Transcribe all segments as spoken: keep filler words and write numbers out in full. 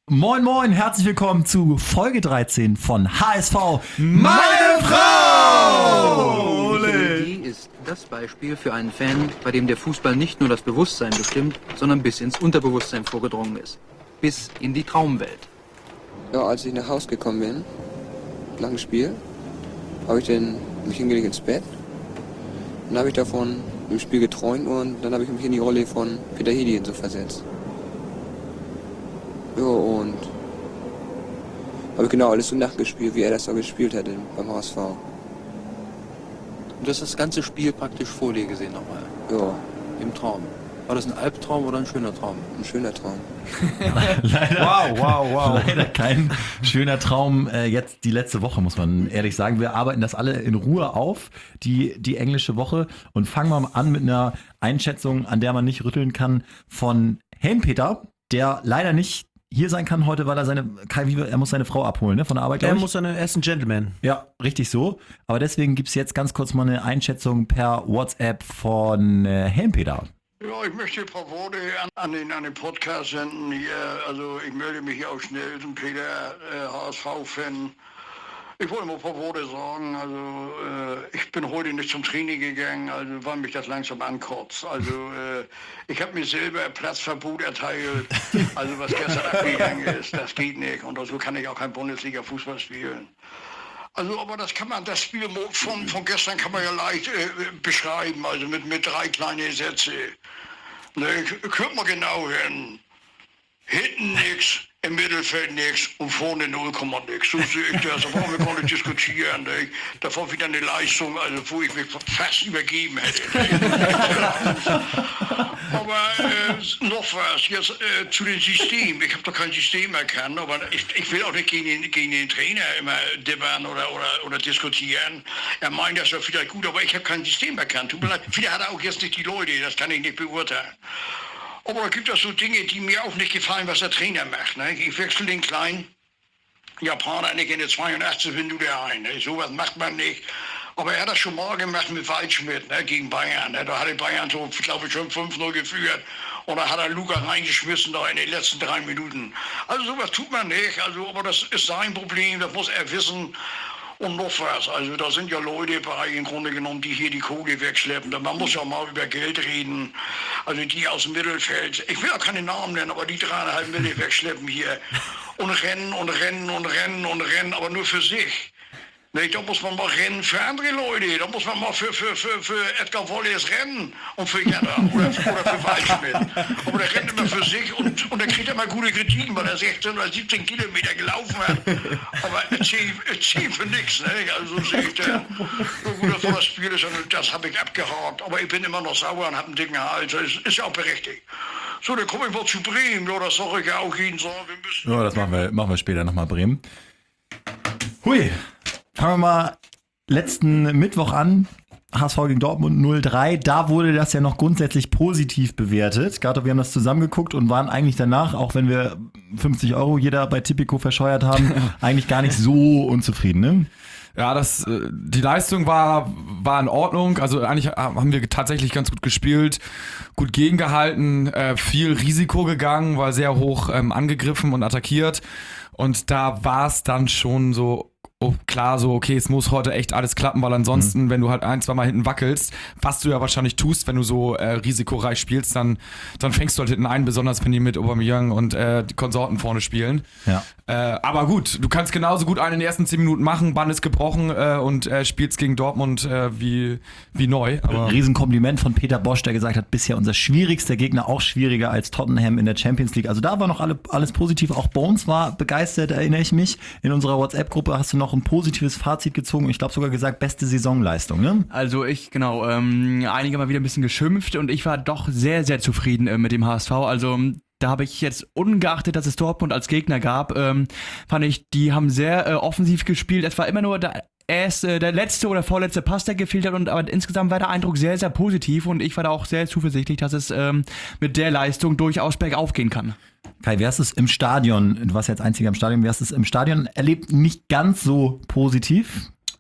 Moin moin, herzlich willkommen zu Folge dreizehn von H S V Meine Frau! Die Ideologie ist das Beispiel für einen Fan, bei dem der Fußball nicht nur das Bewusstsein bestimmt, sondern bis ins Unterbewusstsein vorgedrungen ist. Bis in die Traumwelt. Ja, als ich nach Hause gekommen bin, nach dem Spiel, habe ich dann mich hingelegt ins Bett. Dann habe ich davon im Spiel geträumt und dann habe ich mich in die Rolle von Peter Hedien so versetzt. Ja, und habe ich genau alles so nachgespielt, wie er das so gespielt hat beim H S V. Und du hast das ganze Spiel praktisch vor dir gesehen nochmal. Ja. Im Traum. War das ein Albtraum oder ein schöner Traum? Ein schöner Traum. Leider, Wow, wow, wow. Leider kein schöner Traum. Äh, jetzt die letzte Woche, muss man ehrlich sagen. Wir arbeiten das alle in Ruhe auf, die, die englische Woche. Und fangen wir mal an mit einer Einschätzung, an der man nicht rütteln kann, von Helmpeter, der leider nicht hier sein kann heute, weil er seine, er muss seine Frau abholen, ne, von der Arbeit, Er glaub ich. muss seine ersten Gentleman. Ja, richtig so. Aber deswegen gibt es jetzt ganz kurz mal eine Einschätzung per WhatsApp von äh, Helmpeter. Ja, ich möchte ein paar Worte an, an, den, an den Podcast senden hier. Also ich melde mich hier auch schnell, ich bin Peter, äh, H S V-Fan. Ich wollte mal ein paar Worte sagen. Also äh, ich bin heute nicht zum Training gegangen, also weil mich das langsam ankotzt. Also äh, ich habe mir selber Platzverbot erteilt. Also was gestern abgegangen ist, das geht nicht. Und so kann ich auch kein Bundesliga-Fußball spielen. Also, aber das kann man, das Spiel von, von gestern kann man ja leicht äh, beschreiben, also mit, mit drei kleinen Sätzen. Ne, hört mal genau hin. Hinten nix, im Mittelfeld nix und vorne null Komma nix. So sehe ich das, da brauchen wir gar nicht diskutieren. Ne? Da war wieder eine Leistung, also wo ich mich fast übergeben hätte. Aber äh, noch was, jetzt äh, zu dem System. Ich habe doch kein System erkannt, aber ich, ich will auch nicht gegen den, gegen den Trainer immer dibbern oder, oder, oder diskutieren. Er meint das ja vielleicht gut, aber ich habe kein System erkannt. Tut mir leid, vielleicht hat er auch jetzt nicht die Leute, das kann ich nicht beurteilen. Aber da gibt es so Dinge, die mir auch nicht gefallen, was der Trainer macht. Ne? Ich wechsle den kleinen Japaner nicht in der zweiundachtzigsten Minute ein. Ne? Sowas macht man nicht. Aber er hat das schon mal gemacht mit Waldschmidt, ne, gegen Bayern. Ne? Da hat er Bayern so, glaube ich, schon fünf null geführt. Und da hat er Luca reingeschmissen da in den letzten drei Minuten. Also sowas tut man nicht. Also, aber das ist sein Problem, das muss er wissen. Und noch was, also da sind ja Leute bei, im Grunde genommen, die hier die Kohle wegschleppen. Man muss ja mal über Geld reden. Also die aus dem Mittelfeld, ich will auch keine Namen nennen, aber die dreieinhalb Mille wegschleppen hier. Und rennen und rennen und rennen und rennen, aber nur für sich. Nee, da muss man mal rennen für andere Leute. Da muss man mal für, für, für, für Edgar Wallace rennen und für Jana oder, oder für Waldschmidt. Aber der rennt immer für sich und, und der kriegt immer gute Kritiken, weil er sechzehn oder siebzehn Kilometer gelaufen hat. Aber er zählt für nichts. Ne? Also so sehe ich das. So gut, das war das Spiel ist, das habe ich abgehakt. Aber ich bin immer noch sauer und habe einen dicken Hals. Das ist, ist ja auch berechtigt. So, dann komme ich mal zu Bremen. Ja, das sage ich ja auch jeden Tag. Wir müssen Ja, das machen wir, machen wir später nochmal, Bremen. Hui. Fangen wir mal letzten Mittwoch an, H S V gegen Dortmund null drei, da wurde das ja noch grundsätzlich positiv bewertet. Gato, wir haben das zusammengeguckt und waren eigentlich danach, auch wenn wir fünfzig Euro jeder bei Tipico verscheuert haben, eigentlich gar nicht so unzufrieden, ne? Ja, das, die Leistung war, war in Ordnung. Also eigentlich haben wir tatsächlich ganz gut gespielt, gut gegengehalten, äh, viel Risiko gegangen, war sehr hoch ähm, angegriffen und attackiert. Und da war es dann schon so, oh, klar, so, okay, es muss heute echt alles klappen, weil ansonsten, mhm. wenn du halt ein, zwei Mal hinten wackelst, was du ja wahrscheinlich tust, wenn du so äh, risikoreich spielst, dann, dann fängst du halt hinten ein, besonders wenn die mit Aubameyang und äh, die Konsorten vorne spielen. Ja. Äh, aber gut, du kannst genauso gut einen in den ersten zehn Minuten machen, Band ist gebrochen äh, und äh, spielst gegen Dortmund äh, wie, wie neu. Aber Riesenkompliment von Peter Bosch, der gesagt hat, bisher unser schwierigster Gegner, auch schwieriger als Tottenham in der Champions League. Also da war noch alle, alles positiv. Auch Bones war begeistert, erinnere ich mich. In unserer WhatsApp-Gruppe hast du noch ein positives Fazit gezogen. Ich glaube sogar gesagt, beste Saisonleistung, ne? Also ich, genau, ähm, einige mal wieder ein bisschen geschimpft und ich war doch sehr, sehr zufrieden äh, mit dem H S V. Also da habe ich jetzt, ungeachtet, dass es Dortmund als Gegner gab, ähm, fand ich, die haben sehr äh, offensiv gespielt. Es war immer nur der, erst, äh, der letzte oder vorletzte Pass, der gefehlt hat. Und, aber insgesamt war der Eindruck sehr, sehr positiv. Und ich war da auch sehr zuversichtlich, dass es ähm, mit der Leistung durchaus bergauf gehen kann. Kai, wie hast du es im Stadion, du warst jetzt einziger im Stadion, wie hast du es im Stadion erlebt? Nicht ganz so positiv?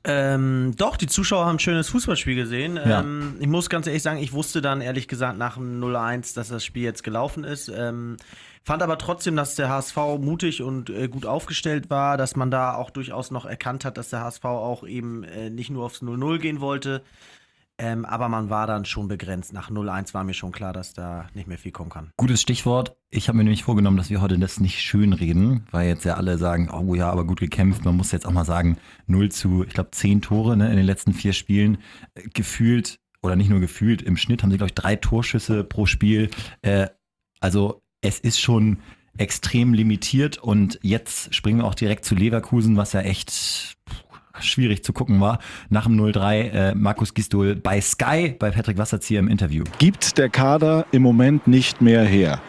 Ähm, doch, die Zuschauer haben ein schönes Fußballspiel gesehen. Ja. Ähm, ich muss ganz ehrlich sagen, ich wusste dann ehrlich gesagt nach dem null eins, dass das Spiel jetzt gelaufen ist. Ähm, fand aber trotzdem, dass der H S V mutig und äh, gut aufgestellt war, dass man da auch durchaus noch erkannt hat, dass der H S V auch eben äh, nicht nur aufs null null gehen wollte. Ähm, aber man war dann schon begrenzt. Nach null eins war mir schon klar, dass da nicht mehr viel kommen kann. Gutes Stichwort. Ich habe mir nämlich vorgenommen, dass wir heute das nicht schön reden, weil jetzt ja alle sagen, oh ja, aber gut gekämpft. Man muss jetzt auch mal sagen, null zu, ich glaube, zehn Tore, ne, in den letzten vier Spielen. Äh, gefühlt, oder nicht nur gefühlt, im Schnitt haben sie, glaube ich, drei Torschüsse pro Spiel. Äh, also es ist schon extrem limitiert und jetzt springen wir auch direkt zu Leverkusen, was ja echt schwierig zu gucken war. Nach dem null drei äh, Markus Gisdol bei Sky, bei Patrick Wasserzieher im Interview. Gibt der Kader im Moment nicht mehr her?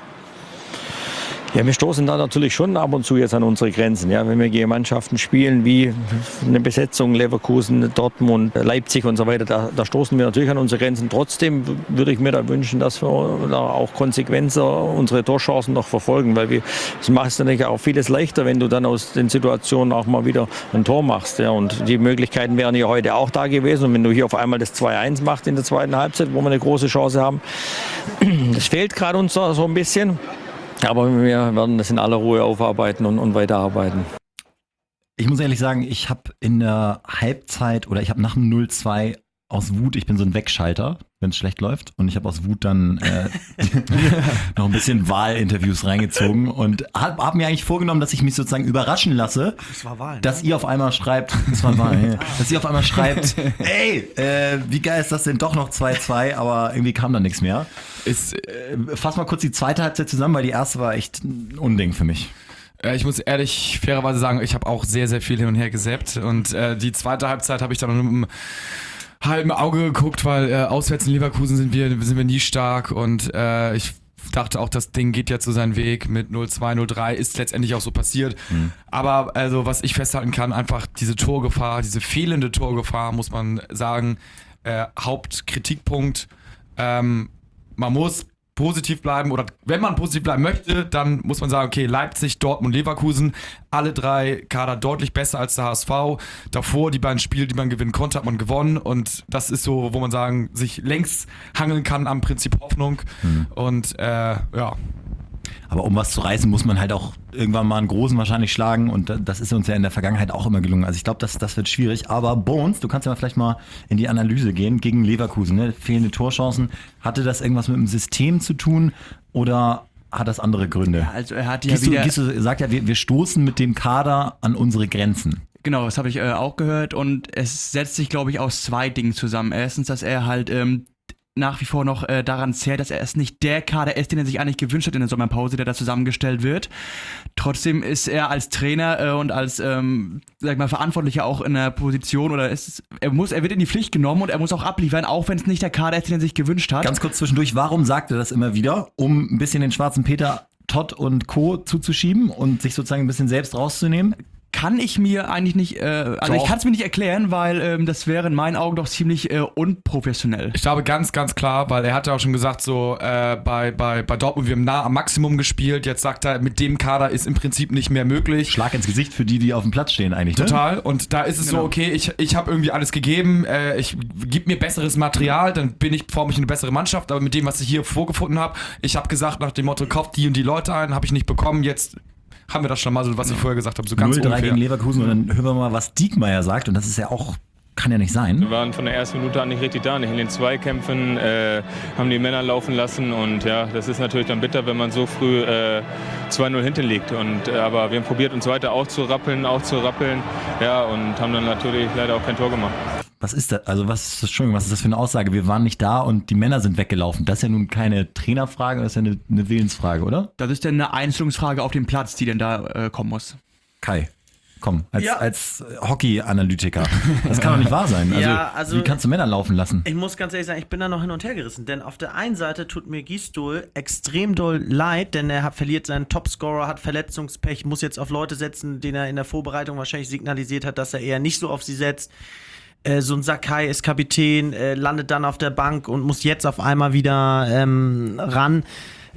Ja, wir stoßen da natürlich schon ab und zu jetzt an unsere Grenzen. Ja, wenn wir gegen Mannschaften spielen wie eine Besetzung Leverkusen, Dortmund, Leipzig und so weiter, da, da stoßen wir natürlich an unsere Grenzen. Trotzdem würde ich mir da wünschen, dass wir da auch konsequenter unsere Torchancen noch verfolgen, weil wir, das macht es natürlich auch vieles leichter, wenn du dann aus den Situationen auch mal wieder ein Tor machst. Ja, und die Möglichkeiten wären ja heute auch da gewesen. Und wenn du hier auf einmal das zwei eins machst in der zweiten Halbzeit, wo wir eine große Chance haben, das fehlt gerade uns so, so ein bisschen. Aber wir werden das in aller Ruhe aufarbeiten und, und weiterarbeiten. Ich muss ehrlich sagen, ich habe in der Halbzeit oder ich habe nach dem null zwei aus Wut, ich bin so ein Wegschalter, wenn es schlecht läuft. Und ich habe aus Wut dann äh, noch ein bisschen Wahlinterviews reingezogen und habe hab mir eigentlich vorgenommen, dass ich mich sozusagen überraschen lasse, Das war Wahl, ne? dass ihr auf einmal schreibt, das war Wahl, ja, dass ihr auf einmal schreibt, ey, äh, wie geil ist das denn doch noch zwei zwei, aber irgendwie kam da nichts mehr. Ist, Äh, fass mal kurz die zweite Halbzeit zusammen, weil die erste war echt ein Unding für mich. Äh, Ich muss ehrlich, fairerweise sagen, ich habe auch sehr, sehr viel hin und her gesäppt. Und äh, die zweite Halbzeit habe ich dann mit einem halben Auge geguckt, weil äh, auswärts in Leverkusen sind wir, sind wir nie stark. Und äh, ich dachte auch, das Ding geht jetzt so seinen Weg mit null zwei, null drei, ist letztendlich auch so passiert. Mhm. Aber also, was ich festhalten kann, einfach diese Torgefahr, diese fehlende Torgefahr, muss man sagen, äh, Hauptkritikpunkt. Ähm, man muss positiv bleiben oder wenn man positiv bleiben möchte, dann muss man sagen, okay, Leipzig, Dortmund, Leverkusen, alle drei Kader deutlich besser als der H S V. Davor die beiden Spiele, die man gewinnen konnte, hat man gewonnen und das ist so, wo man sagen, sich längst hangeln kann am Prinzip Hoffnung mhm. und äh, ja. Aber um was zu reißen, muss man halt auch irgendwann mal einen Großen wahrscheinlich schlagen und das ist uns ja in der Vergangenheit auch immer gelungen. Also ich glaube, das, das wird schwierig. Aber Bones, du kannst ja vielleicht mal in die Analyse gehen gegen Leverkusen. Ne? Fehlende Torchancen. Hatte das irgendwas mit dem System zu tun oder hat das andere Gründe? Ja, also er hat ja Gisdol, wieder... Gisdol sagt ja, wir, wir stoßen mit dem Kader an unsere Grenzen. Genau, das habe ich äh, auch gehört und es setzt sich, glaube ich, aus zwei Dingen zusammen. Erstens, dass er halt... Ähm, nach wie vor noch äh, daran zählt, dass er es nicht der Kader ist, den er sich eigentlich gewünscht hat in der Sommerpause, der da zusammengestellt wird. Trotzdem ist er als Trainer äh, und als ähm, sag ich mal, Verantwortlicher auch in der Position oder ist, er muss, er wird in die Pflicht genommen und er muss auch abliefern, auch wenn es nicht der Kader ist, den er sich gewünscht hat. Ganz kurz zwischendurch, warum sagt er das immer wieder? Um ein bisschen den schwarzen Peter, Todd und Co. zuzuschieben und sich sozusagen ein bisschen selbst rauszunehmen? Kann ich mir eigentlich nicht, äh, also Doch. ich kann es mir nicht erklären, weil ähm, das wäre in meinen Augen doch ziemlich äh, unprofessionell. Ich glaube ganz, ganz klar, weil er hat ja auch schon gesagt, so äh, bei, bei, bei Dortmund, wir haben nah am Maximum gespielt, jetzt sagt er, mit dem Kader ist im Prinzip nicht mehr möglich. Schlag ins Gesicht für die, die auf dem Platz stehen eigentlich, ne? Total, und da ist es Genau. so, okay, ich, ich habe irgendwie alles gegeben, äh, ich gib mir besseres Material, dann bin ich, forme ich eine bessere Mannschaft, aber mit dem, was ich hier vorgefunden habe, ich habe gesagt nach dem Motto, kauft die und die Leute ein, habe ich nicht bekommen, jetzt haben wir das schon mal so, was ich vorher gesagt habe, so ganz null drei ungefähr. gegen Leverkusen und dann hören wir mal, was Diekmeyer sagt und das ist ja auch, kann ja nicht sein. Wir waren von der ersten Minute an nicht richtig da, nicht in den Zweikämpfen, äh, haben die Männer laufen lassen und ja, das ist natürlich dann bitter, wenn man so früh äh, zwei null hinten liegt. Und, äh, aber wir haben probiert, uns weiter aufzurappeln, aufzurappeln, ja, und haben dann natürlich leider auch kein Tor gemacht. Was ist das? Also was ist das, Entschuldigung, was ist das für eine Aussage? Wir waren nicht da und die Männer sind weggelaufen. Das ist ja nun keine Trainerfrage, das ist ja eine, eine Willensfrage, oder? Das ist dann eine Einstellungsfrage auf dem Platz, die denn da äh, kommen muss. Kai, komm, als, Ja. als Hockey-Analytiker. Das kann doch nicht wahr sein. Also, Ja, also- wie kannst du Männer laufen lassen? Ich muss ganz ehrlich sagen, ich bin da noch hin und her gerissen, denn auf der einen Seite tut mir Gisdol extrem doll leid, denn er hat, verliert seinen Topscorer, hat Verletzungspech, muss jetzt auf Leute setzen, den er in der Vorbereitung wahrscheinlich signalisiert hat, dass er eher nicht so auf sie setzt. Äh, so ein Sakai ist Kapitän, äh, landet dann auf der Bank und muss jetzt auf einmal wieder ähm, ran.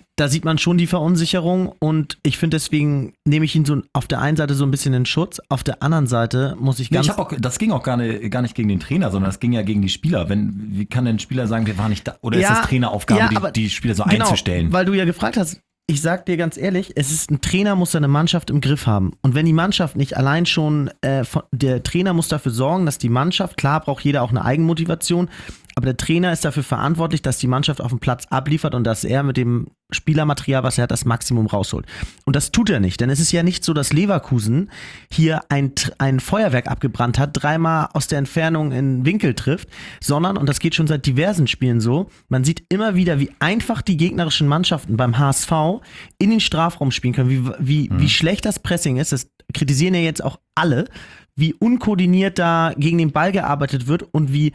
da sieht man schon die Verunsicherung und ich finde, deswegen nehme ich ihn so auf der einen Seite so ein bisschen in Schutz, auf der anderen Seite muss ich Nee, ganz... ich hab auch, das ging auch gar nicht, gar nicht gegen den Trainer, sondern das ging ja gegen die Spieler. Wenn, wie kann denn ein Spieler sagen, wir waren nicht da? Oder Ja, ist das Traineraufgabe, ja, die, aber- die Spieler so genau, einzustellen? weil du ja gefragt hast, ich sag dir ganz ehrlich, es ist ein Trainer muss seine Mannschaft im Griff haben. Und wenn die Mannschaft nicht allein schon, äh, von, der Trainer muss dafür sorgen, dass die Mannschaft, klar braucht jeder auch eine Eigenmotivation, aber der Trainer ist dafür verantwortlich, dass die Mannschaft auf dem Platz abliefert und dass er mit dem Spielermaterial, was er hat, das Maximum rausholt. Und das tut er nicht, denn es ist ja nicht so, dass Leverkusen hier ein, ein Feuerwerk abgebrannt hat, dreimal aus der Entfernung in Winkel trifft, sondern, und das geht schon seit diversen Spielen so, man sieht immer wieder, wie einfach die gegnerischen Mannschaften beim H S V in den Strafraum spielen können, wie, wie, mhm. wie schlecht das Pressing ist, das kritisieren ja jetzt auch alle, wie unkoordiniert da gegen den Ball gearbeitet wird und wie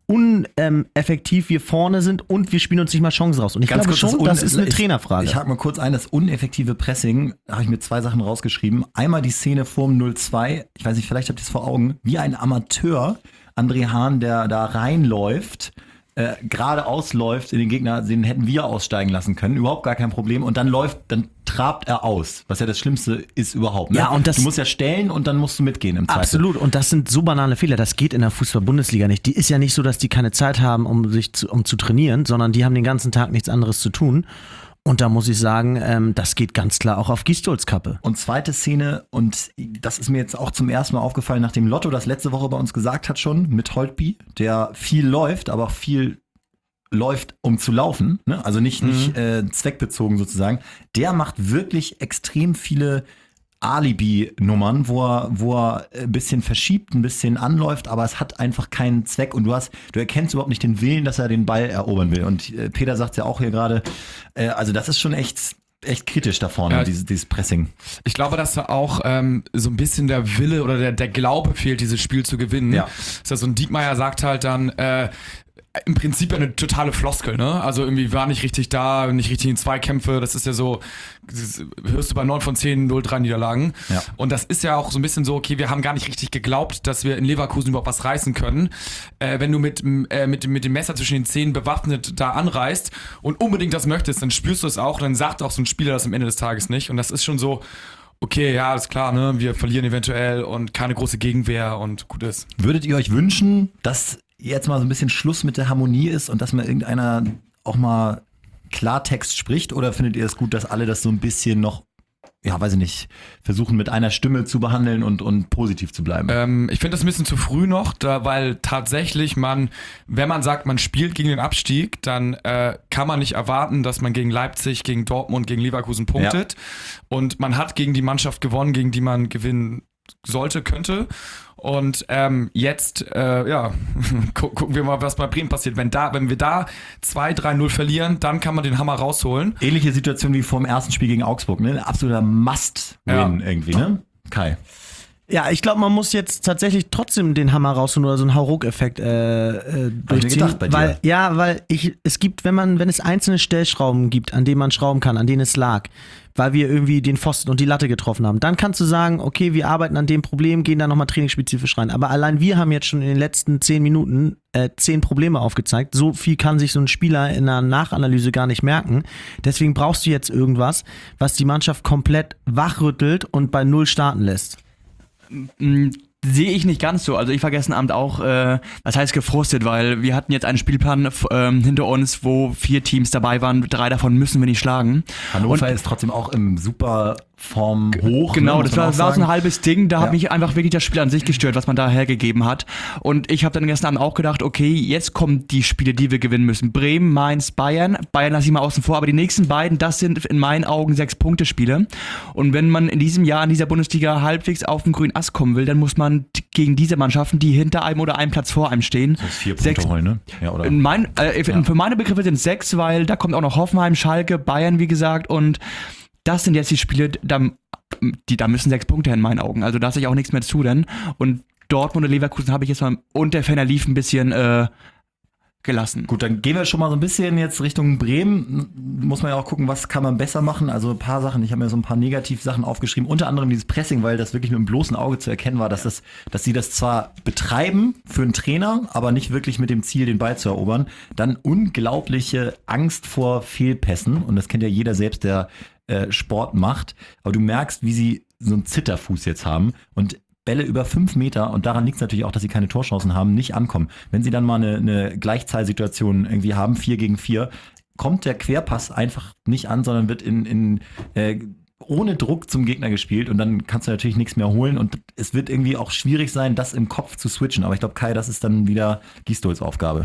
uneffektiv wir vorne sind und wir spielen uns nicht mal Chancen raus. Und ich Ganz glaube kurz, schon, das, das ist eine ich, Trainerfrage. Ich hake mal kurz ein, das uneffektive Pressing, da habe ich mir zwei Sachen rausgeschrieben. Einmal die Szene vorm null zwei, ich weiß nicht, vielleicht habt ihr es vor Augen, wie ein Amateur, André Hahn, der da reinläuft, äh, gerade ausläuft in den Gegner, den hätten wir aussteigen lassen können, überhaupt gar kein Problem. Und dann läuft, dann trabt er aus, was ja das Schlimmste ist überhaupt. Ne? Ja, und das, du musst ja stellen und dann musst du mitgehen im Zweifel. Absolut, und das sind so banale Fehler, das geht in der Fußball-Bundesliga nicht. Die ist ja nicht so, dass die keine Zeit haben, um sich zu, um zu trainieren, sondern die haben den ganzen Tag nichts anderes zu tun. Und da muss ich sagen, ähm, das geht ganz klar auch auf Gistols Kappe. Und zweite Szene, und das ist mir jetzt auch zum ersten Mal aufgefallen, nachdem Lotto das letzte Woche bei uns gesagt hat schon, mit Holtby, der viel läuft, aber auch viel läuft, um zu laufen, ne? Also nicht, mhm. nicht äh, zweckbezogen sozusagen. Der macht wirklich extrem viele Alibi-Nummern, wo er, wo er ein bisschen verschiebt, ein bisschen anläuft, aber es hat einfach keinen Zweck und du hast, du erkennst überhaupt nicht den Willen, dass er den Ball erobern will. Und äh, Peter sagt ja auch hier gerade, äh, also das ist schon echt echt kritisch da vorne, ja, dieses, dieses Pressing. Ich glaube, dass da auch ähm, so ein bisschen der Wille oder der, der Glaube fehlt, dieses Spiel zu gewinnen. Ja. Das heißt, so ein Diekmeyer sagt halt dann, äh, im Prinzip eine totale Floskel, ne? Also irgendwie war nicht richtig da, nicht richtig in Zweikämpfe, das ist ja so, das hörst du bei neun von zehn null drei Niederlagen. Ja. Und das ist ja auch so ein bisschen so, okay, wir haben gar nicht richtig geglaubt, dass wir in Leverkusen überhaupt was reißen können. Äh, wenn du mit, äh, mit, mit dem Messer zwischen den Zähnen bewaffnet da anreißt und unbedingt das möchtest, dann spürst du es auch, dann sagt auch so ein Spieler das am Ende des Tages nicht. Und das ist schon so, okay, ja, ist klar, ne? Wir verlieren eventuell und keine große Gegenwehr und gut ist. Würdet ihr euch wünschen, dass jetzt mal so ein bisschen Schluss mit der Harmonie ist und dass mal irgendeiner auch mal Klartext spricht, oder findet ihr es gut, dass alle das so ein bisschen noch, ja, weiß ich nicht, versuchen mit einer Stimme zu behandeln und, und positiv zu bleiben? Ähm, ich finde das ein bisschen zu früh noch, da, weil tatsächlich man, wenn man sagt, man spielt gegen den Abstieg, dann äh, kann man nicht erwarten, dass man gegen Leipzig, gegen Dortmund, gegen Leverkusen punktet. Ja. Und man hat gegen die Mannschaft gewonnen, gegen die man gewinnen sollte, könnte. Und ähm, jetzt, äh, ja, gu- gucken wir mal, was bei Bremen passiert. Wenn da, wenn wir da zwei drei null verlieren, dann kann man den Hammer rausholen. Ähnliche Situation wie vor dem ersten Spiel gegen Augsburg, ne? Ein absoluter Must-Win Ja. irgendwie, ne? Kai. Ja, ich glaube, man muss jetzt tatsächlich trotzdem den Hammer rausholen oder so einen Hauruck-Effekt äh, äh, durchziehen. gedacht bei dir. Weil, ja, weil ich, es gibt, wenn man, wenn es einzelne Stellschrauben gibt, an denen man schrauben kann, an denen es lag, weil wir irgendwie den Pfosten und die Latte getroffen haben, dann kannst du sagen, okay, wir arbeiten an dem Problem, gehen da nochmal trainingsspezifisch rein. Aber allein wir haben jetzt schon in den letzten zehn Minuten äh, zehn Probleme aufgezeigt. So viel kann sich so ein Spieler in einer Nachanalyse gar nicht merken. Deswegen brauchst du jetzt irgendwas, was die Mannschaft komplett wachrüttelt und bei Null starten lässt. Mm, Sehe ich nicht ganz so. Also ich war gestern Abend auch, äh, was heißt gefrustet, weil wir hatten jetzt einen Spielplan f- ähm, hinter uns, wo vier Teams dabei waren, drei davon müssen wir nicht schlagen. Hannover Und ist trotzdem auch im super Form hoch. Genau, ne, das muss man war, auch war so sagen. ein halbes Ding, da Ja. hat mich einfach wirklich das Spiel an sich gestört, was man da hergegeben hat. Und ich habe dann gestern Abend auch gedacht, okay, jetzt kommen die Spiele, die wir gewinnen müssen. Bremen, Mainz, Bayern. Bayern lasse ich mal außen vor, aber die nächsten beiden, das sind in meinen Augen Sechs-Punkte-Spiele. Und wenn man in diesem Jahr in dieser Bundesliga halbwegs auf den grünen Ast kommen will, dann muss man t- gegen diese Mannschaften, die hinter einem oder einem Platz vor einem stehen, Das ist vier Punkte sechs- holen, ne? Ja, oder? in mein, äh, Ja. Für meine Begriffe sind es sechs, weil da kommt auch noch Hoffenheim, Schalke, Bayern, wie gesagt. Und das sind jetzt die Spiele, da, die, da müssen sechs Punkte in meinen Augen. Also da lasse ich auch nichts mehr zu, denn. Und Dortmund und Leverkusen habe ich jetzt mal, und der Ferner lief ein bisschen, äh, gelassen. Gut, dann gehen wir schon mal so ein bisschen jetzt Richtung Bremen. Muss man ja auch gucken, was kann man besser machen. Also ein paar Sachen, ich habe mir so ein paar Negativsachen aufgeschrieben, unter anderem dieses Pressing, weil das wirklich mit dem bloßen Auge zu erkennen war, dass, das, dass sie das zwar betreiben für einen Trainer, aber nicht wirklich mit dem Ziel, den Ball zu erobern. Dann unglaubliche Angst vor Fehlpässen und das kennt ja jeder selbst, der äh, Sport macht. Aber du merkst, wie sie so einen Zitterfuß jetzt haben und Bälle über fünf Meter, und daran liegt es natürlich auch, dass sie keine Torchancen haben, nicht ankommen. Wenn sie dann mal eine, eine Gleichzahlsituation irgendwie haben, vier gegen vier, kommt der Querpass einfach nicht an, sondern wird in, in äh, ohne Druck zum Gegner gespielt und dann kannst du natürlich nichts mehr holen und es wird irgendwie auch schwierig sein, das im Kopf zu switchen. Aber ich glaube, Kai, das ist dann wieder Gistols Aufgabe.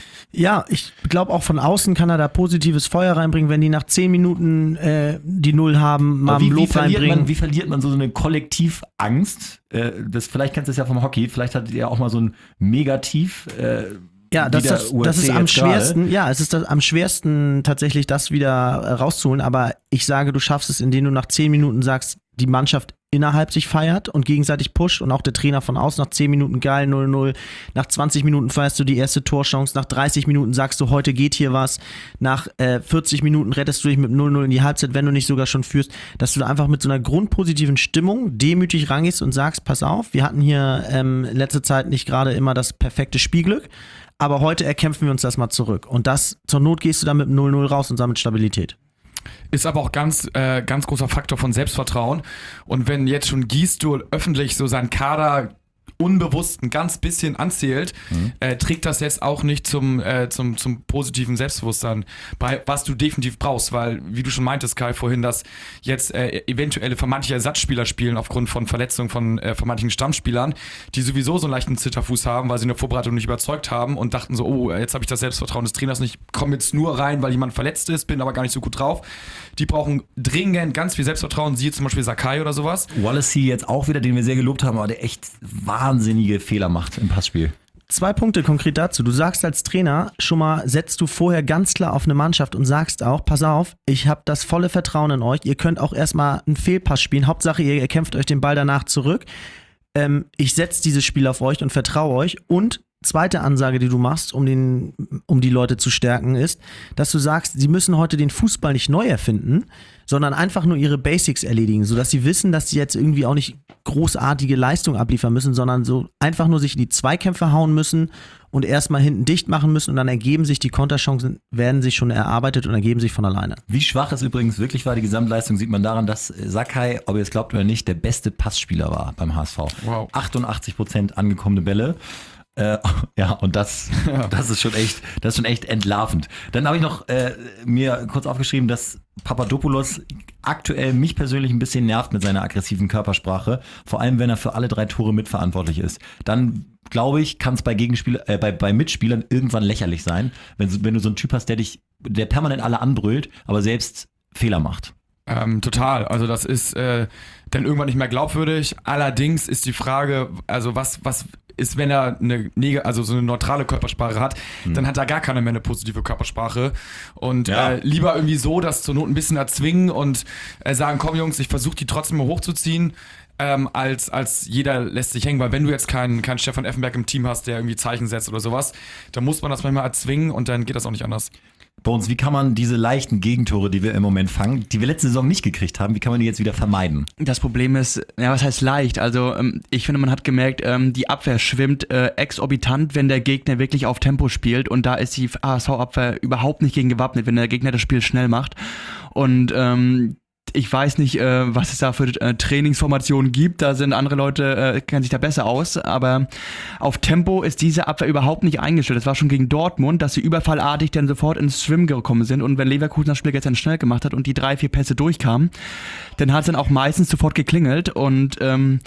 Ja, ich glaube auch von außen kann er da positives Feuer reinbringen, wenn die nach zehn Minuten äh, die Null haben, mal wie, ein Lob wie verliert reinbringen. Man, wie verliert man so eine Kollektivangst? Äh, das, vielleicht kennst du es ja vom Hockey, vielleicht hattet ihr auch mal so ein Negativ. Äh, Ja, das, das, das ist am schwersten, gerade. ja, es ist das, am schwersten tatsächlich, das wieder äh, rauszuholen, aber ich sage, du schaffst es, indem du nach zehn Minuten sagst, die Mannschaft innerhalb sich feiert und gegenseitig pusht und auch der Trainer von außen nach zehn Minuten geil, null null, nach zwanzig Minuten feierst du die erste Torchance, nach dreißig Minuten sagst du, heute geht hier was, nach äh, vierzig Minuten rettest du dich mit null null in die Halbzeit, wenn du nicht sogar schon führst, dass du da einfach mit so einer grundpositiven Stimmung demütig rangehst und sagst, pass auf, wir hatten hier ähm, in letzter Zeit nicht gerade immer das perfekte Spielglück, aber heute erkämpfen wir uns das mal zurück. Und das, zur Not gehst du dann mit null null raus und sammelt Stabilität. Ist aber auch ganz, äh, ganz großer Faktor von Selbstvertrauen. Und wenn jetzt schon Gistol öffentlich so seinen Kader unbewusst ein ganz bisschen anzählt, mhm. äh, trägt das jetzt auch nicht zum, äh, zum, zum positiven Selbstbewusstsein bei, was du definitiv brauchst, weil, wie du schon meintest, Kai, vorhin, dass jetzt äh, eventuelle vermeintliche Ersatzspieler spielen aufgrund von Verletzungen von äh, vermeintlichen Stammspielern, die sowieso so einen leichten Zitterfuß haben, weil sie in der Vorbereitung nicht überzeugt haben und dachten so, oh, jetzt habe ich das Selbstvertrauen des Trainers nicht, komme jetzt nur rein, weil jemand verletzt ist, bin aber gar nicht so gut drauf. Die brauchen dringend ganz viel Selbstvertrauen, siehe zum Beispiel Sakai oder sowas. Wallacey jetzt auch wieder, den wir sehr gelobt haben, aber der echt wahnsinnige Fehler macht im Passspiel. Zwei Punkte konkret dazu. Du sagst als Trainer schon mal, setzt du vorher ganz klar auf eine Mannschaft und sagst auch, pass auf, ich habe das volle Vertrauen in euch. Ihr könnt auch erstmal einen Fehlpass spielen. Hauptsache, ihr kämpft euch den Ball danach zurück. Ähm, ich setze dieses Spiel auf euch und vertraue euch. Und zweite Ansage, die du machst, um, den, um die Leute zu stärken, ist, dass du sagst, sie müssen heute den Fußball nicht neu erfinden, sondern einfach nur ihre Basics erledigen, sodass sie wissen, dass sie jetzt irgendwie auch nicht großartige Leistung abliefern müssen, sondern so einfach nur sich in die Zweikämpfe hauen müssen und erstmal hinten dicht machen müssen und dann ergeben sich die Konterchancen, werden sich schon erarbeitet und ergeben sich von alleine. Wie schwach es übrigens wirklich war, die Gesamtleistung, sieht man daran, dass Sakai, ob ihr es glaubt oder nicht, der beste Passspieler war beim H S V. Wow. achtundachtzig Prozent angekommene Bälle. Äh, ja, und das, ja. das ist schon echt, das ist schon echt entlarvend. Dann habe ich noch äh, mir kurz aufgeschrieben, dass Papadopoulos aktuell mich persönlich ein bisschen nervt mit seiner aggressiven Körpersprache, vor allem wenn er für alle drei Tore mitverantwortlich ist. Dann glaube ich, kann es bei Gegenspieler, äh, bei, bei Mitspielern irgendwann lächerlich sein, wenn, wenn du so einen Typ hast, der dich, der permanent alle anbrüllt, aber selbst Fehler macht. Ähm, total. Also das ist äh, dann irgendwann nicht mehr glaubwürdig. Allerdings ist die Frage, also was, was ist, wenn er eine, also so eine neutrale Körpersprache hat, hm. dann hat er gar keine mehr eine positive Körpersprache. Und ja. äh, lieber irgendwie so, das zur Not ein bisschen erzwingen und äh, sagen, komm Jungs, ich versuche die trotzdem mal hochzuziehen, ähm, als, als jeder lässt sich hängen. Weil wenn du jetzt keinen, keinen Stefan Effenberg im Team hast, der irgendwie Zeichen setzt oder sowas, dann muss man das manchmal erzwingen und dann geht das auch nicht anders. Bones, wie kann man diese leichten Gegentore, die wir im Moment fangen, die wir letzte Saison nicht gekriegt haben, wie kann man die jetzt wieder vermeiden? Das Problem ist, ja, was heißt leicht? Also ich finde, man hat gemerkt, die Abwehr schwimmt äh, exorbitant, wenn der Gegner wirklich auf Tempo spielt und da ist die H S V-Abwehr überhaupt nicht gegen gewappnet, wenn der Gegner das Spiel schnell macht und ähm, ich weiß nicht, äh, was es da für äh, Trainingsformationen gibt, da sind andere Leute, äh, kennen sich da besser aus, aber auf Tempo ist diese Abwehr überhaupt nicht eingestellt. Das war schon gegen Dortmund, dass sie überfallartig dann sofort ins Swim gekommen sind und wenn Leverkusen das Spiel gestern schnell gemacht hat und die drei, vier Pässe durchkamen, dann hat es dann auch meistens sofort geklingelt und ähm,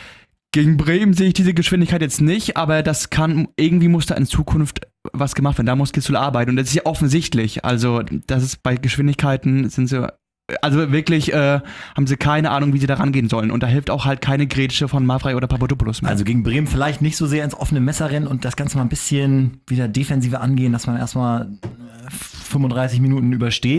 gegen Bremen sehe ich diese Geschwindigkeit jetzt nicht, aber das kann, irgendwie muss da in Zukunft was gemacht werden, da muss Gisdol arbeiten und das ist ja offensichtlich, also das ist bei Geschwindigkeiten sind sie Also wirklich äh, haben sie keine Ahnung, wie sie da rangehen sollen. Und da hilft auch halt keine Grätsche von Mavrei oder Papadopoulos mehr. Also gegen Bremen vielleicht nicht so sehr ins offene Messer rennen und das Ganze mal ein bisschen wieder defensiver angehen, dass man erstmal fünfunddreißig Minuten übersteht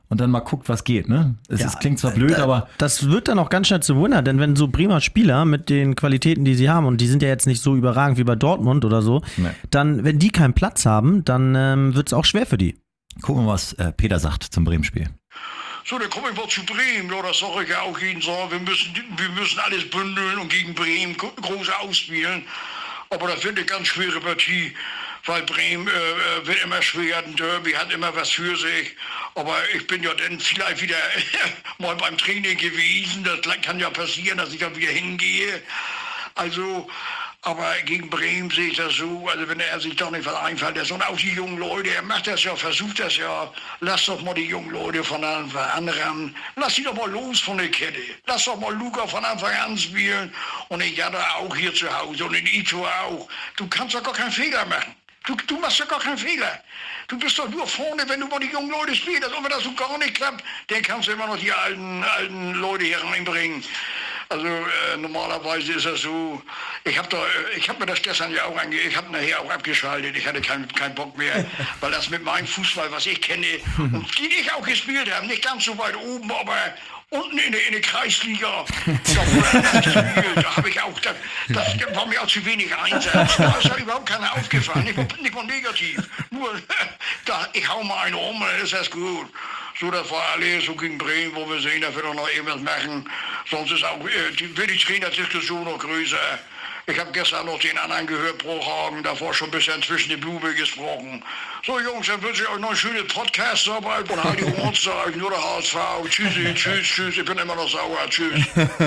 und dann mal guckt, was geht. Ne? Es Ja, ist, klingt zwar blöd, äh, aber Das wird dann auch ganz schnell zu Winner, denn wenn so Bremer Spieler mit den Qualitäten, die sie haben, und die sind ja jetzt nicht so überragend wie bei Dortmund oder so, Nee. dann, wenn die keinen Platz haben, dann ähm, wird es auch schwer für die. gucken wir mal, was äh, Peter sagt zum Bremen-Spiel. So, dann komme ich mal zu Bremen. Ja, das sage ich ja auch jeden Tag. Wir müssen, wir müssen alles bündeln und gegen Bremen groß ausspielen. Aber das wird eine ganz schwere Partie, weil Bremen äh, wird immer schwer. Ein Derby hat immer was für sich. Aber ich bin ja dann vielleicht wieder mal beim Training gewesen. Das kann ja passieren, dass ich dann wieder hingehe. Also, aber gegen Bremen sehe ich das so, also wenn er sich doch nicht was einfällt lässt. Und auch die jungen Leute, er macht das ja, versucht das ja. Lass doch mal die jungen Leute von Anfang an ran. Lass sie doch mal los von der Kette. Lass doch mal Luca von Anfang an spielen. Und ich hatte auch hier zu Hause und in Ito auch. Du kannst doch gar keinen Fehler machen. Du, du machst doch gar keinen Fehler. Du bist doch nur vorne, wenn du mal die jungen Leute spielst. Und wenn das so gar nicht klappt, dann kannst du immer noch die alten, alten Leute hier reinbringen. Also äh, normalerweise ist das so, ich habe hab mir das gestern ja auch ange ich habe nachher auch abgeschaltet, ich hatte keinen kein Bock mehr, weil das mit meinem Fußball, was ich kenne und die ich auch gespielt habe, nicht ganz so weit oben, aber unten in der, in der Kreisliga, da wurde das gespielt, da habe ich auch, das, das war mir auch zu wenig Einsatz, da ist ja überhaupt keiner aufgefallen, nicht mal, nicht mal negativ, nur, da, ich hau mal einen um und dann ist das gut. So, das war alles so gegen Bremen, wo wir sehen, dass wir doch noch irgendwas machen. Sonst ist auch, äh, die, wird die Trainerdiskussion noch größer. Ich habe gestern noch den anderen gehört, Bruchhagen, davor schon ein bisschen zwischen die Blume gesprochen. So, Jungs, dann wünsche ich euch noch eine schöne Podcast-Arbeit und halt die Ohrenzeichen, nur der H S V. Tschüssi, tschüss, tschüss, ich bin immer noch sauer, tschüss.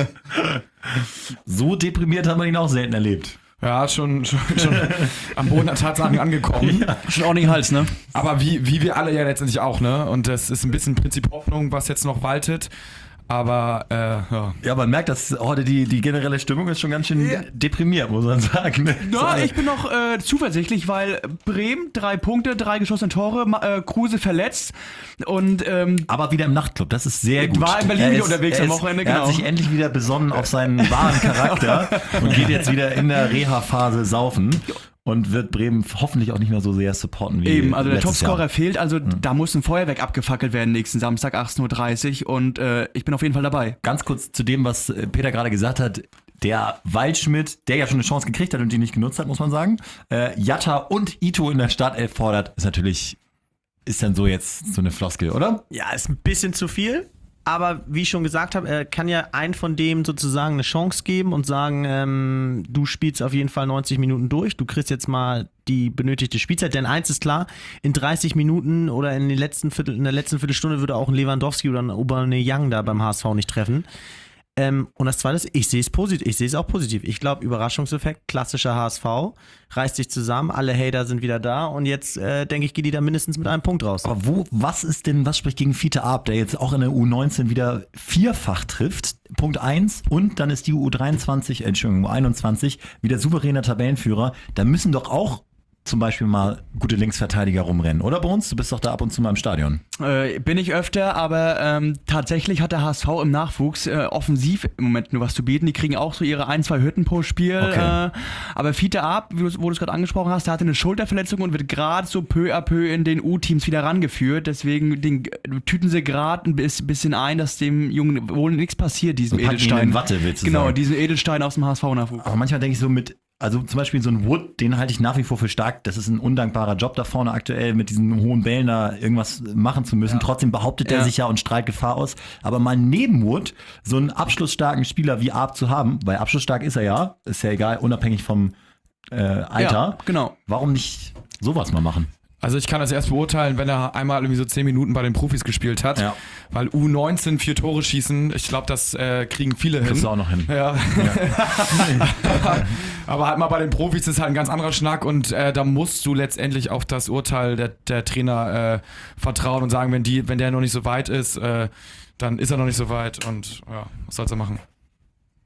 So deprimiert haben wir ihn auch selten erlebt. Ja, schon, schon, schon am Boden der Tatsachen angekommen. Ja. Schon ordentlich Hals, ne? Aber wie, wie wir alle ja letztendlich auch, ne? Und das ist ein bisschen Prinzip Hoffnung, was jetzt noch waltet. Aber, äh, ja. Ja, man merkt, dass heute die, die generelle Stimmung ist schon ganz schön ja. deprimiert, muss man sagen. Ne? Ja, ich bin noch äh, zuversichtlich, weil Bremen, drei Punkte, drei geschossene Tore, äh, Kruse verletzt und ähm, aber wieder im Nachtclub, das ist sehr gut. War in Berlin wieder unterwegs am Wochenende, genau. Er genau. hat sich endlich wieder besonnen auf seinen wahren Charakter und geht jetzt wieder in der Reha-Phase saufen. Und wird Bremen hoffentlich auch nicht mehr so sehr supporten wie eben, also der letztes Topscorer Jahr. fehlt, also Mhm. da muss ein Feuerwerk abgefackelt werden nächsten Samstag, achtzehn Uhr dreißig und äh, ich bin auf jeden Fall dabei. Ganz kurz zu dem, was Peter gerade gesagt hat. Der Waldschmidt, der ja schon eine Chance gekriegt hat und die nicht genutzt hat, muss man sagen. Äh, Jatta und Ito in der Startelf fordert, ist natürlich, ist dann so jetzt so eine Floskel, oder? Ja, ist ein bisschen zu viel. Aber wie ich schon gesagt habe, er kann ja einen von dem sozusagen eine Chance geben und sagen, ähm, du spielst auf jeden Fall neunzig Minuten durch, du kriegst jetzt mal die benötigte Spielzeit. Denn eins ist klar, in dreißig Minuten oder in, den letzten Viertel, in der letzten Viertelstunde würde auch ein Lewandowski oder ein Aubameyang da beim H S V nicht treffen. Ähm, und das Zweite ist, ich sehe es positiv, ich sehe es auch positiv. Ich glaube, Überraschungseffekt, klassischer H S V, reißt sich zusammen, alle Hater sind wieder da und jetzt, äh, denke ich, geht die da mindestens mit einem Punkt raus. Aber wo, was ist denn, was spricht gegen Fiete Arp, der jetzt auch in der U neunzehn wieder vierfach trifft? Punkt eins und dann ist die U dreiundzwanzig, Entschuldigung, U einundzwanzig wieder souveräner Tabellenführer. Da müssen doch auch zum Beispiel mal gute Linksverteidiger rumrennen, oder bei uns? Du bist doch da ab und zu mal im Stadion. Äh, bin ich öfter, aber ähm, tatsächlich hat der H S V im Nachwuchs äh, offensiv im Moment nur was zu bieten. Die kriegen auch so ihre ein, zwei Hütten pro Spiel. Okay. Äh, aber Fiete Arp, wo du es gerade angesprochen hast, der hatte eine Schulterverletzung und wird gerade so peu à peu in den U-Teams wieder rangeführt. Deswegen den, tüten sie gerade ein bisschen ein, dass dem Jungen wohl nichts passiert, diesem Und packen ihn Edelstein. in Watte, willst du genau, sagen. diesen Edelstein aus dem H S V-Nachwuchs. Aber manchmal denke ich so mit, also zum Beispiel so ein Wood, den halte ich nach wie vor für stark. Das ist ein undankbarer Job da vorne aktuell, mit diesen hohen Bällen da irgendwas machen zu müssen. Ja. Trotzdem behauptet er Ja. sich ja und strahlt Gefahr aus. Aber mal neben Wood so einen abschlussstarken Spieler wie Arp zu haben, weil abschlussstark ist er ja, ist ja egal, unabhängig vom äh, Alter. Ja, genau. Warum nicht sowas mal machen? Also ich kann das erst beurteilen, wenn er einmal irgendwie so zehn Minuten bei den Profis gespielt hat. Ja. Weil U neunzehn vier Tore schießen, ich glaube, das äh, kriegen viele Kriegst hin. du auch noch hin. Ja. Aber halt mal bei den Profis ist halt ein ganz anderer Schnack und äh, da musst du letztendlich auf das Urteil der, der Trainer äh, vertrauen und sagen, wenn die, wenn der noch nicht so weit ist, äh, dann ist er noch nicht so weit und ja, was soll's er machen?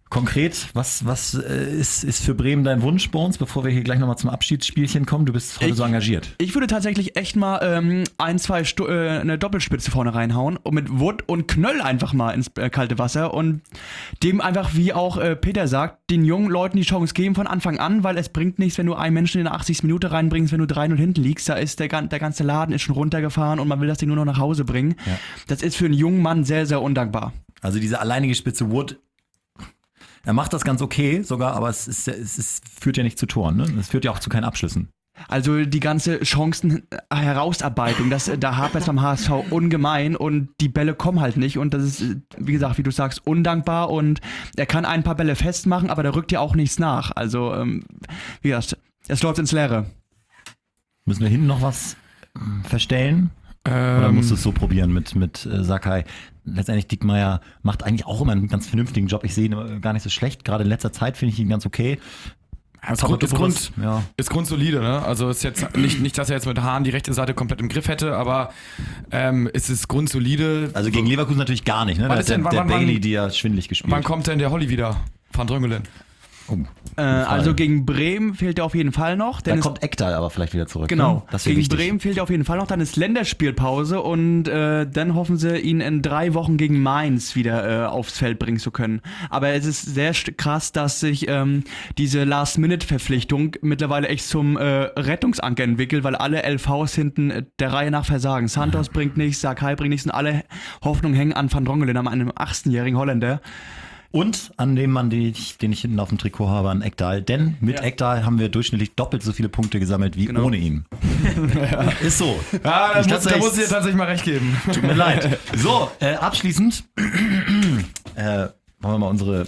Konkret, was, was äh, ist, ist für Bremen dein Wunsch bei uns, bevor wir hier gleich nochmal zum Abschiedsspielchen kommen? Du bist heute Ich- so engagiert. Ich würde tatsächlich echt mal ähm, ein, zwei Stu äh, eine Doppelspitze vorne reinhauen und mit Wood und Knöll einfach mal ins äh, kalte Wasser und dem einfach, wie auch äh, Peter sagt, den jungen Leuten die Chance geben von Anfang an, weil es bringt nichts, wenn du einen Menschen in der achtzigsten Minute reinbringst, wenn du drei null hinten liegst, da ist der, gan- der ganze Laden ist schon runtergefahren und man will das Ding nur noch nach Hause bringen. Ja. Das ist für einen jungen Mann sehr, sehr undankbar. Also diese alleinige Spitze Wood, er macht das ganz okay sogar, aber es, ist, es ist, führt ja nicht zu Toren, ne? Es führt ja auch zu keinen Abschlüssen. Also die ganze Chancen-Herausarbeitung, das, da hapert es beim H S V ungemein und die Bälle kommen halt nicht und das ist, wie gesagt, wie du sagst, undankbar und er kann ein paar Bälle festmachen, aber da rückt ja auch nichts nach. Also, ähm, wie gesagt, es läuft ins Leere. Müssen wir hinten noch was äh, verstellen? Ähm, Oder musst du es so probieren mit, mit äh, Sakai? Letztendlich, Diekmeyer macht eigentlich auch immer einen ganz vernünftigen Job. Ich sehe ihn äh, gar nicht so schlecht. Gerade in letzter Zeit finde ich ihn ganz okay. ist, Grund, ist, Grund, ja. ist grundsolide, ne? Also ist jetzt nicht, nicht, dass er jetzt mit Hahn die rechte Seite komplett im Griff hätte, aber ähm, es ist grundsolide. Also gegen Leverkusen natürlich gar nicht, ne? Wann Da ist hat der, denn- der wann- wann- Bailey, die ja schwindelig gespielt. Wann kommt denn der Holly wieder? Van Dröngelen. Oh, Äh, also gegen Bremen fehlt er auf jeden Fall noch. da Denn es, kommt Ekdal aber vielleicht wieder zurück. genau, Ne? Das wäre gegen wichtig. Bremen fehlt er auf jeden Fall noch. Dann ist Länderspielpause und äh, dann hoffen sie, ihn in drei Wochen gegen Mainz wieder äh, aufs Feld bringen zu können. Aber es ist sehr st- krass, dass sich ähm, diese Last-Minute-Verpflichtung mittlerweile echt zum äh, Rettungsanker entwickelt, weil alle L Vs hinten äh, der Reihe nach versagen. Santos bringt nichts, Sakai bringt nichts und alle Hoffnungen hängen an Van Drongelen, an einem achtzehnjährigen Holländer. Und an dem Mann, den ich, den ich hinten auf dem Trikot habe, an Ekdal. Denn mit Ja. Ekdal haben wir durchschnittlich doppelt so viele Punkte gesammelt wie Genau. ohne ihn. Ist so. Ja, da Ich muss, dachte, da ich- muss ich dir tatsächlich mal recht geben. Tut mir leid. So, äh, abschließend äh, wollen wir mal unsere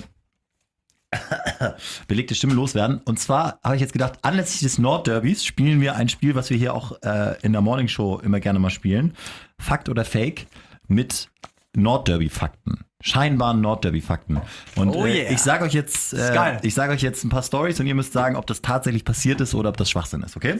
belegte Stimme loswerden. Und zwar habe ich jetzt gedacht, anlässlich des Nordderbys spielen wir ein Spiel, was wir hier auch äh, in der Morningshow immer gerne mal spielen. Fakt oder Fake mit Nordderby-Fakten. Scheinbaren Nordderby-Fakten. Und Oh äh, yeah. ich sage euch jetzt, Ist äh, geil. ich sage euch jetzt ein paar Storys und ihr müsst sagen, ob das tatsächlich passiert ist oder ob das Schwachsinn ist, okay?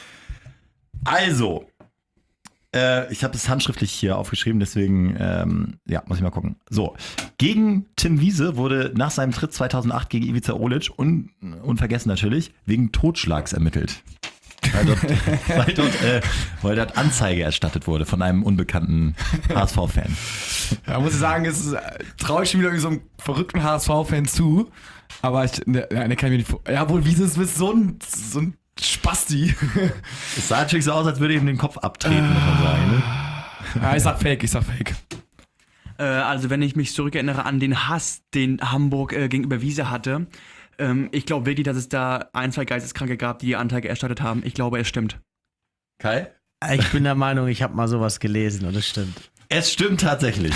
Also, äh, ich habe es handschriftlich hier aufgeschrieben, deswegen, ähm, ja, muss ich mal gucken. So, gegen Tim Wiese wurde nach seinem Tritt zweitausendacht gegen Ivica Olic, un, unvergessen natürlich, wegen Totschlags ermittelt. Weil dort, weil dort, äh, weil dort Anzeige erstattet wurde von einem unbekannten H S V-Fan. Ja, muss ich sagen, es ist, äh, traue ich schon wieder irgendwie so einem verrückten H S V-Fan zu. Aber ich, ne, ja, ne, kann ich mir nicht vor. Ja, wohl, wie ist es so ein, so ein Spasti? Es sah natürlich so aus, als würde ihm den Kopf abtreten, muss man sagen. Ne? Ja, ich sag Fake, ich sag Fake. Äh, also wenn ich mich zurückerinnere an den Hass, den Hamburg äh, gegenüber Wiese hatte, ähm, ich glaube wirklich, dass es da ein, zwei Geisteskranke gab, die Anzeige erstattet haben. Ich glaube, es stimmt. Kai? Ich bin der Meinung, ich habe mal sowas gelesen und es stimmt. Es stimmt tatsächlich.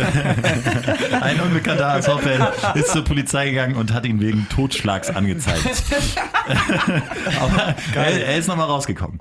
Ein unbekannter H S V-Fan ist zur Polizei gegangen und hat ihn wegen Totschlags angezeigt. Aber er, er ist nochmal rausgekommen.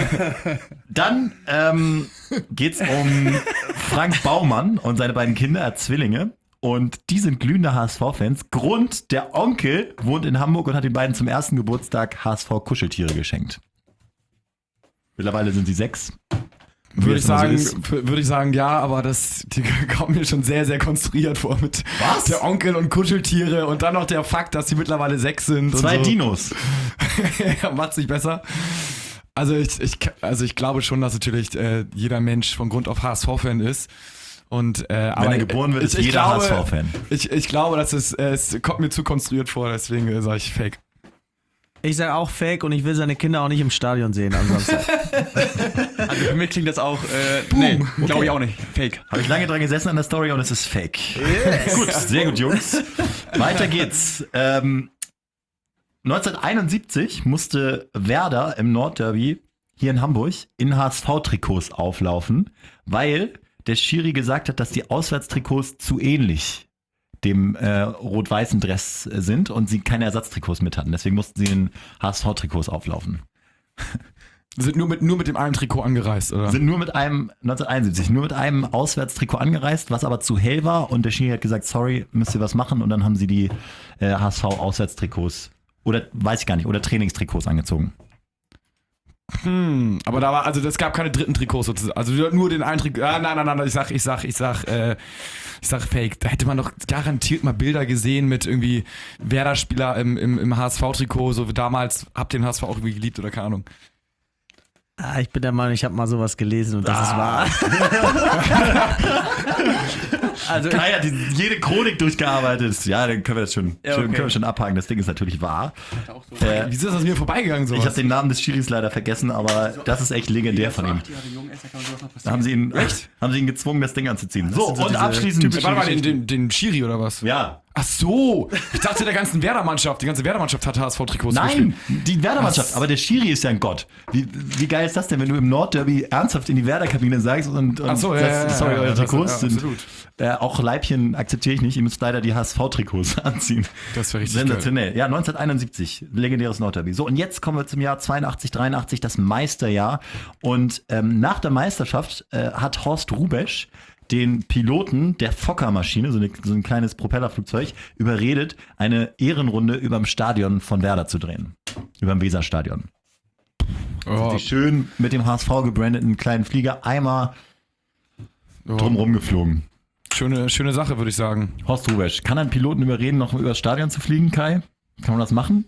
Dann ähm, geht es um Frank Baumann und seine beiden Kinder, er hat Zwillinge. Und die sind glühende H S V-Fans. Grund, der Onkel wohnt in Hamburg und hat den beiden zum ersten Geburtstag H S V-Kuscheltiere geschenkt. Mittlerweile sind sie sechs. Wie Würde ich, es immer so sagen, ist. f- würde ich sagen, ja, aber das die kommt mir schon sehr, sehr konstruiert vor mit Was? der Onkel und Kuscheltiere und dann noch der Fakt, dass sie mittlerweile sechs sind. Zwei und so. Dinos. Ja, macht's nicht besser. Also ich, ich, also ich glaube schon, dass natürlich äh, jeder Mensch von Grund auf H S V-Fan ist. Und, äh, aber er geboren wird, ich, ist ich jeder glaube, H S V-Fan. Ich, ich glaube, dass es, äh, es kommt mir zu konstruiert vor, deswegen äh, sage ich Fake. Ich sage auch Fake und ich will seine Kinder auch nicht im Stadion sehen. Ansonsten. Also für mich klingt das auch, äh, nee, glaube ich auch nicht. Fake. Habe ich lange dran gesessen an der Story und es ist fake. Gut, sehr gut, Jungs. Weiter geht's. Ähm, neunzehnhunderteinundsiebzig musste Werder im Nordderby hier in Hamburg in H S V-Trikots auflaufen, weil der Schiri gesagt hat, dass die Auswärtstrikots zu ähnlich dem äh, rot-weißen Dress sind und sie keine Ersatztrikots mit hatten. Deswegen mussten sie in H S V-Trikots auflaufen. Sind nur mit, nur mit dem einen Trikot angereist, oder? Sind nur mit einem, neunzehnhunderteinundsiebzig, nur mit einem Auswärtstrikot angereist, was aber zu hell war und der Schiri hat gesagt, sorry, müsst ihr was machen und dann haben sie die äh, H S V-Auswärtstrikots oder weiß ich gar nicht, oder Trainingstrikots angezogen. Hm, aber da war, also es gab keine dritten Trikots sozusagen. Also nur den einen Trikot. Ah, nein, nein, nein, ich sag, ich sag, ich sag, äh, ich sag Fake. Da hätte man doch garantiert mal Bilder gesehen mit irgendwie Werder-Spieler im, im, im H S V-Trikot, so wie damals. Habt ihr den H S V auch irgendwie geliebt oder keine Ahnung? Ah, ich bin der Meinung, ich habe mal sowas gelesen und das ah. ist wahr. Also Kai hat die, jede Chronik durchgearbeitet. Ja, dann können wir das schon, ja, schon, okay. können wir schon abhaken. Das Ding ist natürlich wahr. So äh, Wieso ist das mir vorbeigegangen? Sowas? Ich habe den Namen des Schiris leider vergessen, aber das ist echt legendär von ihm. Da haben sie ihn, echt? haben sie ihn gezwungen, das Ding anzuziehen. So, so und abschließend. Warte mal, den, den, den Schiri oder was? Ja. Ach so, ich dachte der ganzen Werder-Mannschaft, die ganze Werder-Mannschaft hat H S V-Trikots. Nein, die Werder-Mannschaft, aber der Schiri ist ja ein Gott. Wie, wie geil ist das denn, wenn du im Nordderby ernsthaft in die Werder-Kabine sagst und, und Ach so, ja, sagst, ja, sorry, ja, eure ja, Trikots das, sind, ja, absolut. Äh, auch Leibchen akzeptiere ich nicht, ihr müsst leider die H S V-Trikots anziehen. Das wäre richtig sensationell. Geil. Ja, neunzehnhunderteinundsiebzig, legendäres Nordderby. So, und jetzt kommen wir zum Jahr zweiundachtzig, dreiundachtzig, das Meisterjahr. Und ähm, nach der Meisterschaft äh, hat Horst Hrubesch den Piloten der Fokker-Maschine, so, eine, so ein kleines Propellerflugzeug, überredet, eine Ehrenrunde überm Stadion von Werder zu drehen. Überm Weserstadion. Oh. Sind die schön mit dem H S V gebrandeten kleinen Flieger einmal oh. drumrum geflogen. Schöne, schöne Sache, würde ich sagen. Horst Hrubesch, kann ein Piloten überreden, noch übers Stadion zu fliegen, Kai? Kann man das machen?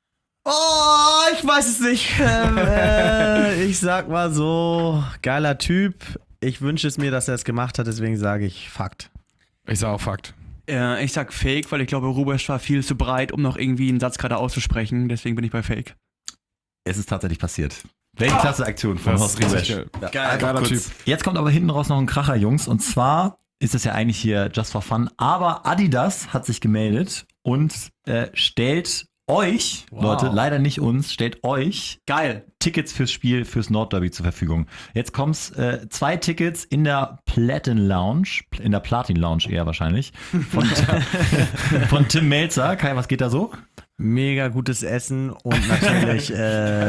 Oh, ich weiß es nicht. Ähm, äh, ich sag mal so, geiler Typ. Ich wünsche es mir, dass er es gemacht hat, deswegen sage ich Fakt. Ich sage auch Fakt. Äh, ich sag Fake, weil ich glaube, Hrubesch war viel zu breit, um noch irgendwie einen Satz gerade auszusprechen. Deswegen bin ich bei Fake. Es ist tatsächlich passiert. Weltklasse-Aktion von Horst Hrubesch. Geil. Ja, Geil, geiler Typ. Jetzt kommt aber hinten raus noch ein Kracher, Jungs. Und zwar ist es ja eigentlich hier just for fun. Aber Adidas hat sich gemeldet und äh, stellt euch, wow. Leute, leider nicht uns, stellt euch geil Tickets fürs Spiel, fürs Nordderby zur Verfügung. Jetzt kommt's, äh, zwei Tickets in der Platin Lounge, in der Platin Lounge eher wahrscheinlich, von, von Tim Melzer. Kai, was geht da so? Mega gutes Essen und natürlich äh,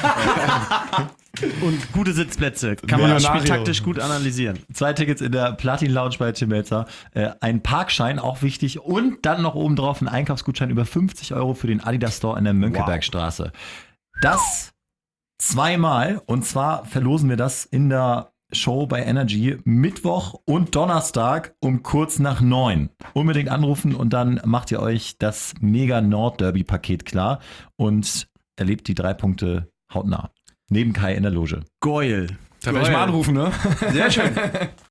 und gute Sitzplätze. Kann man das Spiel taktisch gut analysieren. Zwei Tickets in der Platin Lounge bei Tim Melzer, äh, ein Parkschein, auch wichtig, und dann noch obendrauf ein Einkaufsgutschein über fünfzig Euro für den Adidas Store in der Mönckebergstraße. Wow. Das zweimal, und zwar verlosen wir das in der Show bei Energy Mittwoch und Donnerstag um kurz nach neun. Unbedingt anrufen und dann macht ihr euch das mega Nord-Derby-Paket klar und erlebt die drei Punkte hautnah. Neben Kai in der Loge. Geil. Da werde ich mal anrufen, ne? Sehr schön.